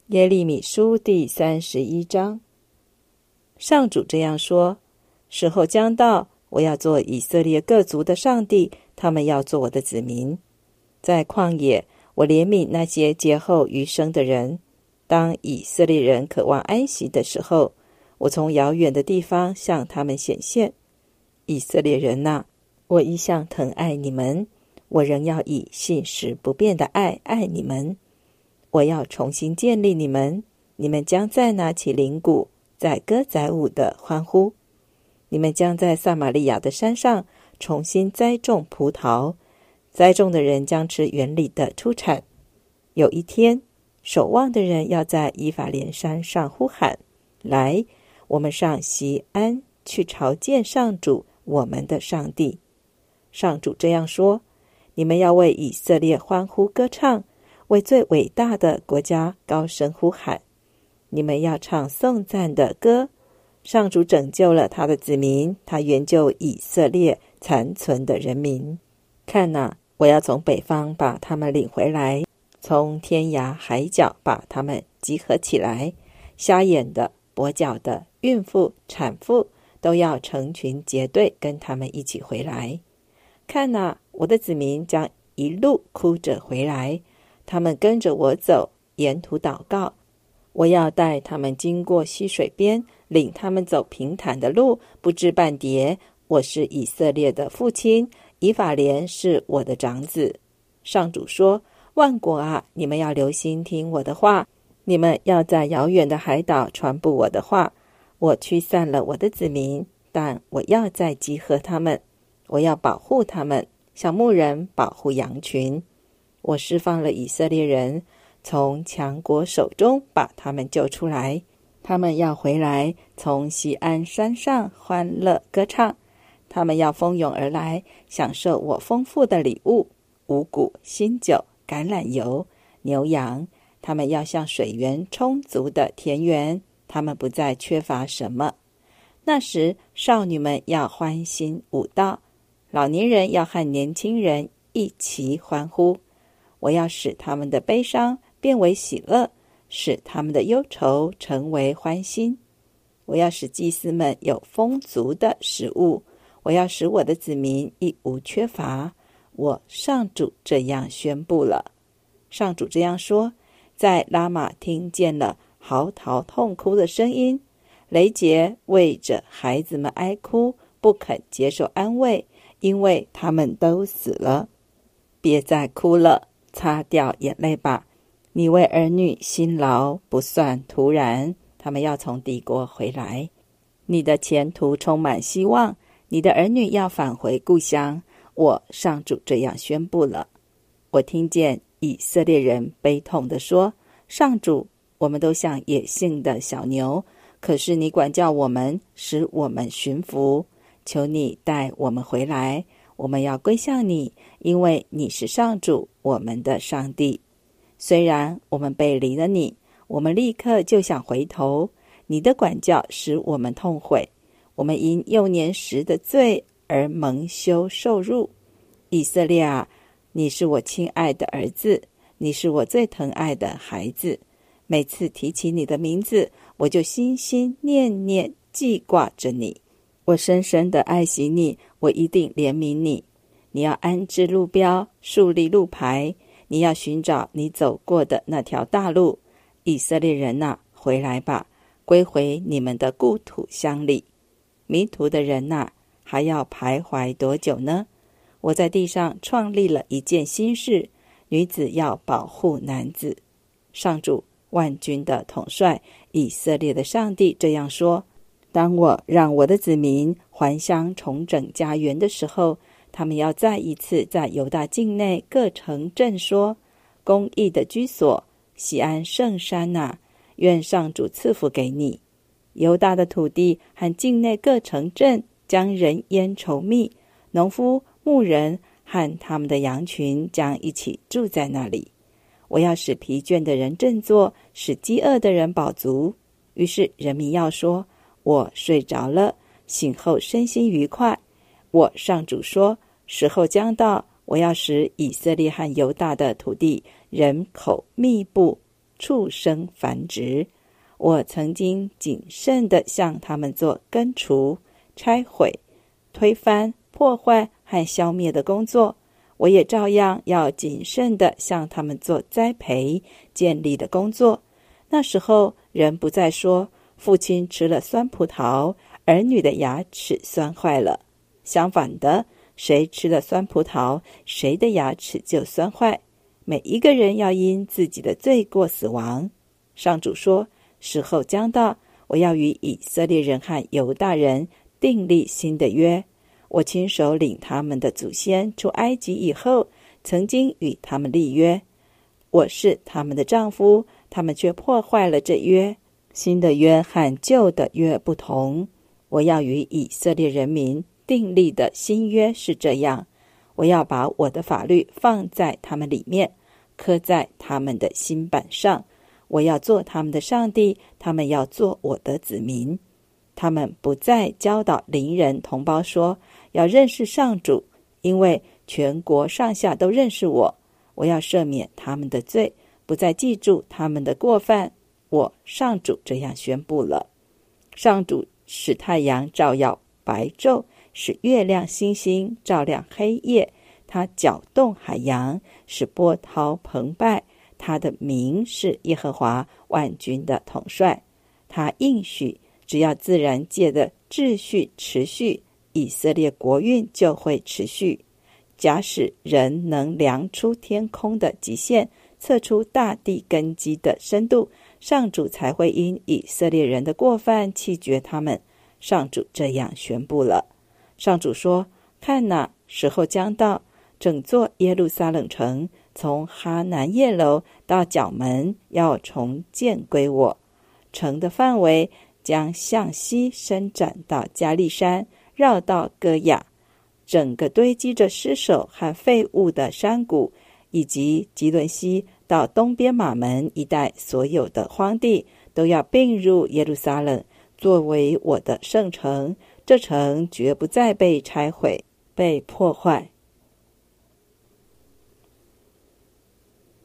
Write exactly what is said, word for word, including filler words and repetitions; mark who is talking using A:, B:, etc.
A: 耶利米书第三十一章。上主这样说：时候将到，我要做以色列各族的上帝，他们要做我的子民。在旷野，我怜悯那些劫后余生的人。当以色列人渴望安息的时候，我从遥远的地方向他们显现。以色列人哪，我一向疼爱你们，我仍要以信实不变的爱爱你们。我要重新建立你们，你们将再拿起铃鼓，在歌载舞的欢呼。你们将在撒玛利亚的山上重新栽种葡萄，栽种的人将吃园里的出产。有一天，守望的人要在以法莲山上呼喊：来，我们上锡安去朝见上主，我们的上帝。上主这样说：你们要为以色列欢呼歌唱，为最伟大的国家高声呼喊。你们要唱颂赞的歌。上主拯救了他的子民，他援救以色列残存的人民。看哪，我要从北方把他们领回来，从天涯海角把他们集合起来。瞎眼的、跛脚的、孕妇、产妇都要成群结队跟他们一起回来。看哪，我的子民将一路哭着回来，他们跟着我走，沿途祷告。我要带他们经过溪水边，领他们走平坦的路，不致半跌。我是以色列的父亲，以法莲是我的长子。上主说：万国啊，你们要留心听我的话，你们要在遥远的海岛传布我的话。我驱散了我的子民，但我要再集合他们。我要保护他们，像牧人保护羊群。我释放了以色列人，从强国手中把他们救出来。他们要回来，从锡安山上欢乐歌唱。他们要蜂拥而来，享受我丰富的礼物：五谷、新酒、橄榄油、牛羊。他们要像水源充足的田园，他们不再缺乏什么。那时，少女们要欢欣舞蹈，老年人要和年轻人一起欢呼。我要使他们的悲伤变为喜乐，使他们的忧愁成为欢欣。我要使祭司们有丰足的食物，我要使我的子民一无缺乏。我上主这样宣布了。上主这样说：在拉玛听见了嚎啕痛哭的声音，雷杰为着孩子们哀哭，不肯接受安慰，因为他们都死了。别再哭了，擦掉眼泪吧。你为儿女辛劳不算突然，他们要从敌国回来。你的前途充满希望，你的儿女要返回故乡。我上主这样宣布了。我听见以色列人悲痛地说：上主，我们都像野性的小牛，可是你管教我们，使我们驯服。求你带我们回来，我们要归向你，因为你是上主，我们的上帝。虽然我们背离了你，我们立刻就想回头。你的管教使我们痛悔，我们因幼年时的罪而蒙羞受辱。以色列啊，你是我亲爱的儿子，你是我最疼爱的孩子。每次提起你的名字，我就心心念念记挂着你。我深深的爱惜你，我一定怜悯你。你要安置路标，树立路牌，你要寻找你走过的那条大路。以色列人哪，回来吧，归回你们的故土乡里。迷途的人哪，还要徘徊多久呢？我在地上创立了一件新事，女子要保护男子。上主万军的统帅，以色列的上帝这样说：当我让我的子民还乡重整家园的时候，他们要再一次在犹大境内各城镇说：公义的居所，锡安圣山哪，愿上主赐福给你。犹大的土地和境内各城镇将人烟稠密，农夫、牧人和他们的羊群将一起住在那里。我要使疲倦的人振作，使饥饿的人饱足。于是人民要说：我睡着了，醒后身心愉快。我上主说：时候将到，我要使以色列和犹大的土地人口密布， 畜生繁殖。我曾经谨慎地向他们做根除、拆毁、推翻、破坏和消灭的工作，我也照样要谨慎地向他们做栽培、建立的工作。那时候人不再说父亲吃了酸葡萄，儿女的牙齿酸坏了。相反的，谁吃了酸葡萄，谁的牙齿就酸坏。每一个人要因自己的罪过死亡。上主说，时候将到，我要与以色列人和犹大人订立新的约。我亲手领他们的祖先出埃及以后，曾经与他们立约。我是他们的丈夫，他们却破坏了这约。新的约和旧的约不同。我要与以色列人民订立的新约是这样：我要把我的法律放在他们里面，刻在他们的心板上。我要做他们的上帝，他们要做我的子民。他们不再教导邻人同胞说要认识上主，因为全国上下都认识我。我要赦免他们的罪，不再记住他们的过犯。我上主这样宣布了。上主使太阳照耀白昼，使月亮星星照亮黑夜。他搅动海洋，使波涛澎湃。他的名是耶和华万军的统帅。他应许，只要自然界的秩序持续，以色列国运就会持续。假使人能量出天空的极限，测出大地根基的深度，上主才会因以色列人的过犯弃绝他们。上主这样宣布了。上主说，看哪，时候将到，整座耶路撒冷城从哈南叶楼到角门要重建归我。城的范围将向西伸展到加利山，绕到歌雅。整个堆积着尸首和废物的山谷，以及吉伦西到东边马门一带所有的荒地，都要并入耶路撒冷，作为我的圣城。这城绝不再被拆毁、被破坏。